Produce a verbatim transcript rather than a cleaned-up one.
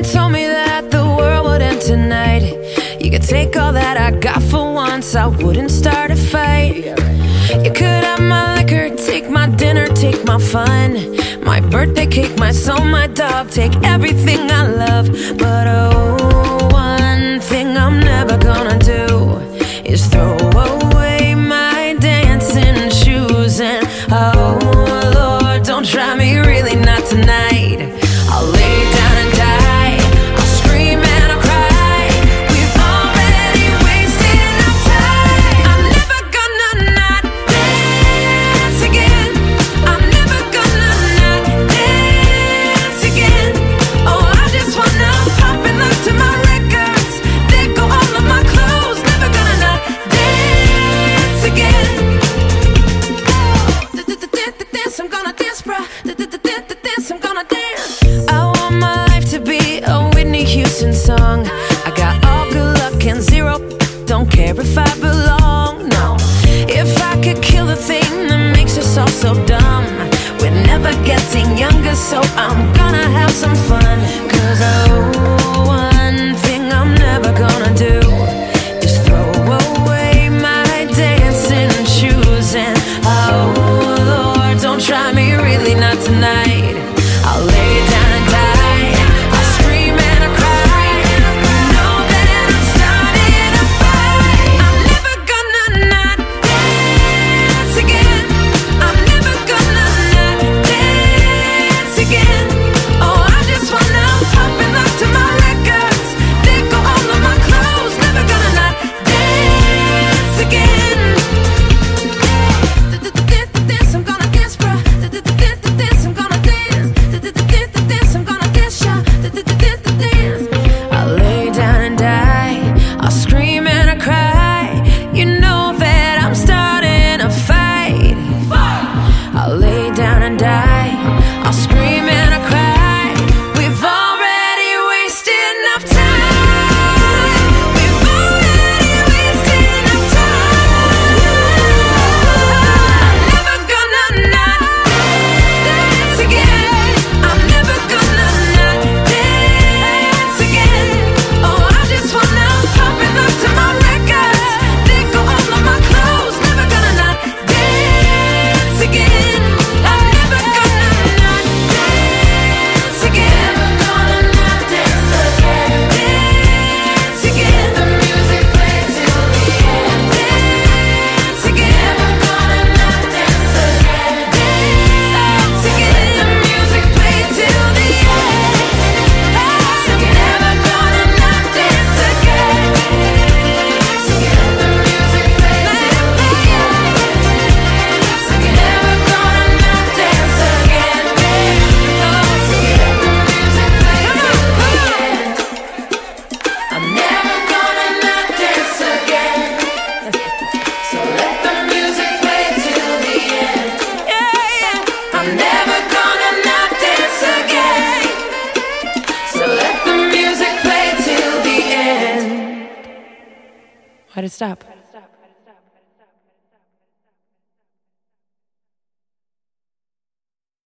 friend told me that the world would end tonight. You could take all that I got for once, I wouldn't start a fight. You could have my liquor, take my dinner, take my fun, my birthday cake, my soul, my dog, take everything I love. But oh, one thing I'm never gonna do is throw away my dancing shoes. And oh Lord, don't try me, really not tonight. I'll lay down and die, I'll scream and I'll cry. We've already wasted enough time. I'm never gonna not dance again. I'm never gonna not dance again. Oh, I just wanna pop and look to my records, let go all of my clothes. Never gonna not dance again. Dance, I'm gonna dance, bruh. Dance, I'm gonna dance. I want my life to be a Whitney Houston song. I got all good luck and zero, don't care if I belong, no. If I could kill the thing that makes us all so dumb, we're never getting younger, so I'm gonna have some fun. Cause oh, one thing I'm never gonna do is throw away my dancing shoes. And oh Lord, don't try me, really not tonight. I'll lay down and die, I'll scream and I'll cry. You know that I'm starting a fight. I'm never gonna not dance again. I'm never gonna not dance again. Oh, I just wanna pop and look to my records, let go all of my clothes. Never gonna not dance again. Dance, I'm gonna dance, bruh. Dance, I'm gonna dance. Dance, I'm gonna dance, y'all. Dance. I'll lay down and die, I'll scream and I cry. You know that I'm starting a fight. I'll lay down and die, I'll scream and I cry. We've already wasted enough time. We've already wasted enough time. I'm never gonna not dance again. I'm never gonna not dance again. Oh, I just wanna pop and look to my records, let go all of my clothes. Never gonna not dance again. I'm never gonna not dance again. Never gonna not dance again. Dance again. The music plays till the end. Dance again. Never gonna not dance again. Dance again. The music plays till the end. Dance again. Never gonna not dance again. Dance again. The music plays till the end. Dance again. Never gonna not dance again. Dance again. The music plays till the end. I'm never gonna not dance again. So let the music play till the end. Yeah, yeah. I'm never gonna not dance again. So let the music play till the end. Why'd it stop?